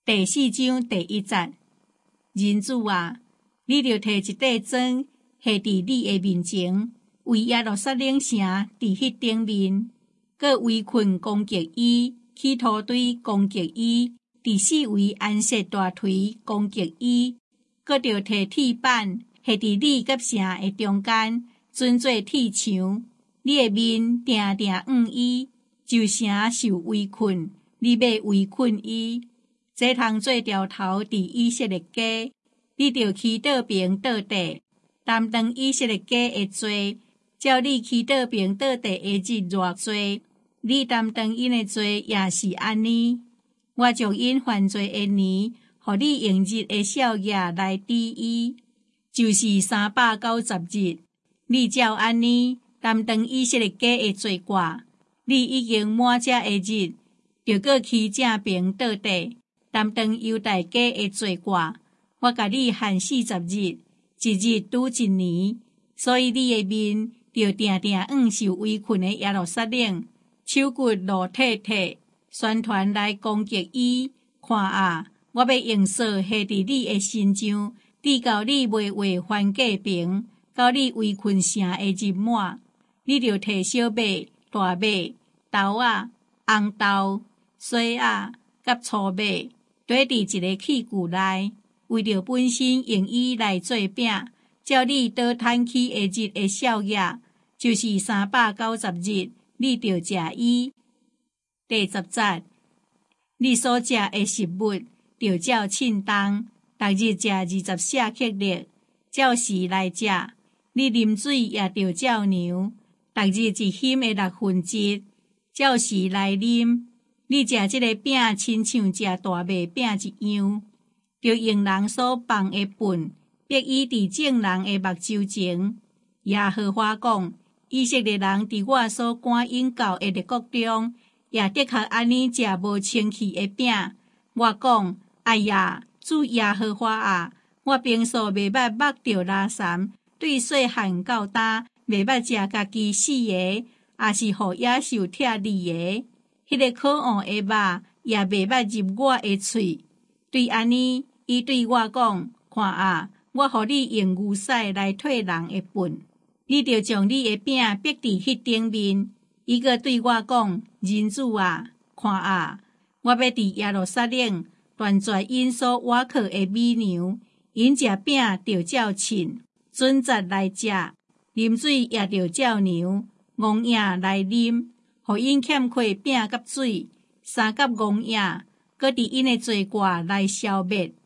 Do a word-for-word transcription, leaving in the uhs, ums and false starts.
第四章第一節，人子啊，你著摕一塊磚下佇你的面前，為耶路撒冷城佇迄頂面，閣圍困攻擊伊，起土堆攻擊伊，佇四圍安設大槌攻擊伊，閣著摕鐵板下佇你甲城的中間，準做鐵牆，你的面定定往伊，就城受圍困，你要圍困伊。這通做條頭佇以色列家，你著祈禱平倒地，擔當以色列家的罪，照你祈禱平倒地的日偌濟，你擔當因的罪也是安尼。我將因犯罪的年，互你用日的少爺來抵伊，就是三百九十日。你照安尼擔當以色列家的罪過，你已經滿這的日，著閣起正平倒地。擔當猶大家的罪過，我甲你限四十日，一日拄一年，所以你的面就定定往受圍困的耶路撒冷，手骨露體體，宣傳來攻擊伊。看啊，我要用掃下佇你的身上，直到你袂話番過平，到你圍困城的日滿，你就摕小馬、大馬、豆仔、紅豆、水仔、甲粗馬。堆佇一個器具內，為着本身用伊來做餅，照你倒攤起的日的少爺，就是三百九十日，你著食伊。第十節，你所食的食物，著照稱重，逐日食二十舍客勒，照時來食。你啉水也著照量，逐日一濕的六分之，照時來啉。你食這個餅，親像食大麥餅一樣，就用人所放的糞，逼伊佇眾人的目睭前。耶和華講：以色列人佇我所趕引到的列國中，也的確安尼食無清氣的餅。我講：哎呀，主耶和華啊，我平素袂捌目着拉三，對細漢到大袂捌食家己死的，也是互野獸拆利的。迄個可惡的肉也袂捌入我的喙。對安尼，伊對我講：看啊，我互你用牛屎來替人的糞，你著將你的餅逼佇迄頂面。伊閣對我講：人子啊，看啊，我要佇耶路撒冷斷絕因所倚靠的美娘，因食餅著照稱，準節來食，啉水也著照量，戇影來啉。互因欠缺餅甲水，三甲戇影，閣佇因的罪過來消滅。